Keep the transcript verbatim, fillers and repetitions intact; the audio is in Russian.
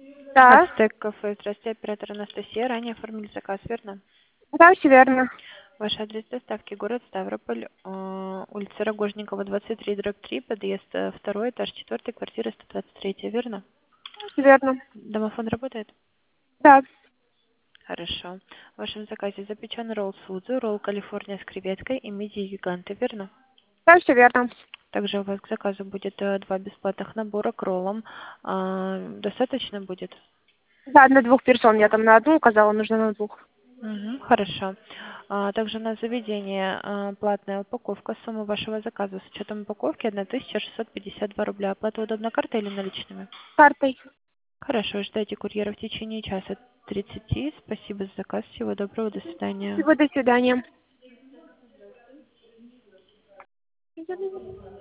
Да, Ацтек кафе. Здравствуйте, оператор Анастасия. Ранее оформили заказ, верно? да, все верно. Ваш адрес доставки город Ставрополь, э, улица Рогожникова, двадцать три, дробь три, подъезд э, второй, этаж четвертый, квартира сто двадцать три, верно? Все верно. Домофон работает? Да, Хорошо. В вашем заказе запечен ролл Судзу, ролл Калифорния с креветкой и мидии гиганты, верно? да, все верно. Также у вас к заказу будет э, два бесплатных набора к роллам. А, достаточно будет? Да, на двух персон. Я там на одну указала, нужно на двух. Мгм, хорошо. А, также на заведение а, платная упаковка. Сумма вашего заказа с учетом упаковки тысяча шестьсот пятьдесят два рубля. Оплата удобна картой или наличными? Картой. Хорошо, ждайте курьера в течение часа тридцати. Спасибо за заказ. Всего доброго. До свидания. Всего до свидания.